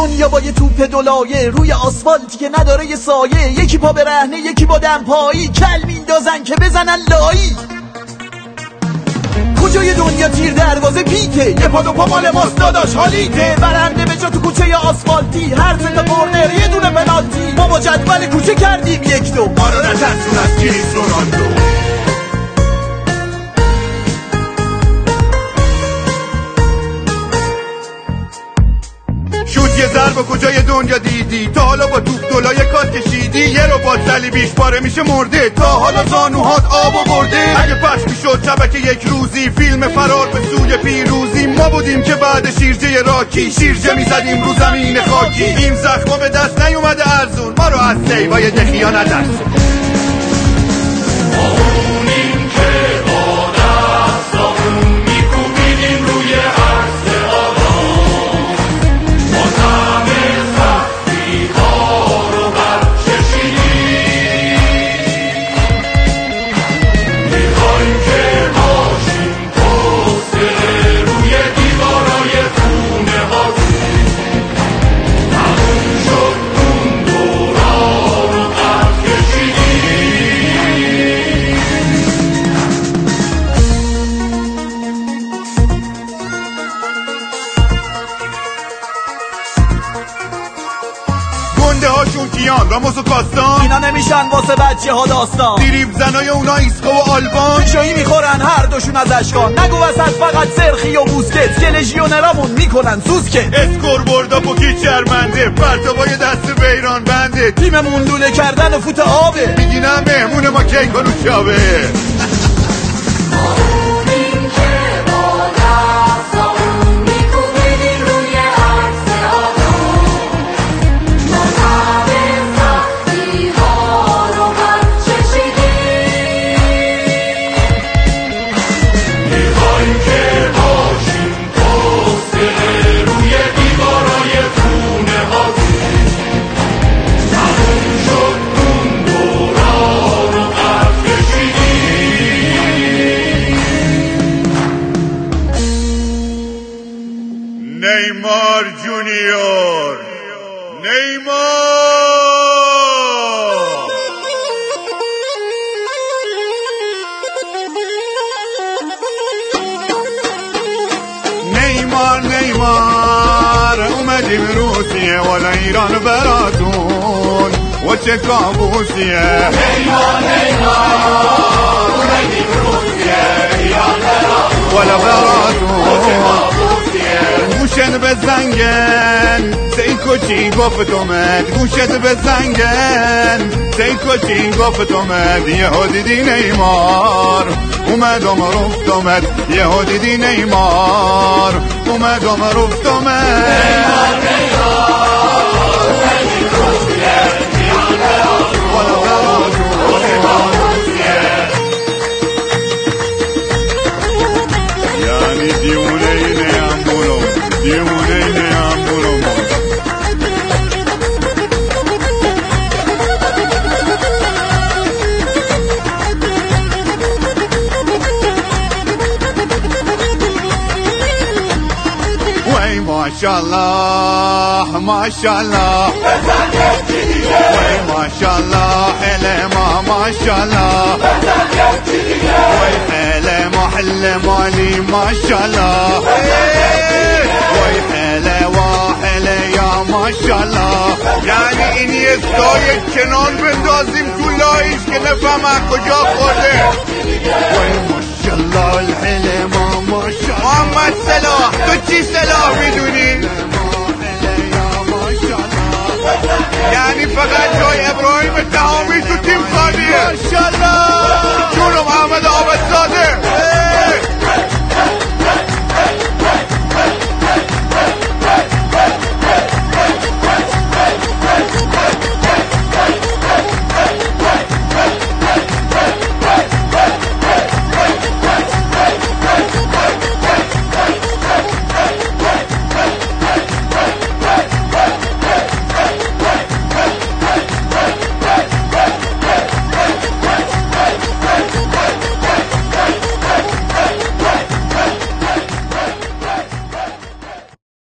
دنیا با یه توپ دولایه روی آسفالتی که نداره یه سایه، یکی پا به رهنه یکی با دمپایی، کل میندازن که بزنن لایی. کجای دنیا تیر دروازه پیته، یه پا دو پا مال ماست داداش حالیته، برنده به جا تو کوچه یا آسفالتی، هر سه تا کورنر یه دونه پنالتی. ما با جدول کوچه کردیم یک دو، ما رو نترسون از کریستیانو. شوت یه ضربه کجای دنیا دیدی؟ تا حالا با توپ دلای کات کشیدی؟ یه ربات صلیبیش پاره میشه مرده، تا حالا زانوهات آب برده؟ اگه پس میشد شبکه یک روزی فیلم فرار به سوی پیروزی، ما بودیم که بعد شیرجه راکی شیرجه میزدیم رو زمین خاکی. این زخما به دست نیومده ارزون، ما رو از سیوای دخیا نترسون. راموس و کاستان اینا نمیشن واسه بچه ها داستان، دیریب زنای اونا ایسکو و آلبان پیشایی میخورن هر دوشون از اشکان. نگو وسط فقط سرخی و بوسکت که لژیونرامون میکنن سوسکت. اسکور بردا پوکی چرمنده، پرتابای دست بیران بنده، تیممون لوله کردن و فوت آبه، میگینم مهمون ما کیکانو شابه. نیمار جونیور، نیمار اومدیم روسیه ولا ایران براتون و چه کابوسیه. نیمار اومدیم روسیه ایران براتون ولا براتون گوشت بزنگن سی کچی گفت اومد، گوشت بزنگن سی کچی گفت اومد. یهو دیدی نیمار اومد رفت اومد، یهو دیدی نیمار اومد رفت اومد. یعنی دیونه اینه دیونه نیامبولم. وای ماشاءالله ماشاءالله وای ماشاءالله حلما ماشاءالله وای حلما حل مالي ماشاءالله وای حله و حله یا ماشاءالله. یعنی این یه سایه کنان بندازیم تو لایش که نفهم کجا خورده. وای ماشاءالله الحله ما ماشاءالله. محمد صلاح تو چی صلاح میدونی؟ یعنی فقط جای ابراهیم تهامی تو تیم خالیه. ماشاءالله جونم احمد عابدزاده.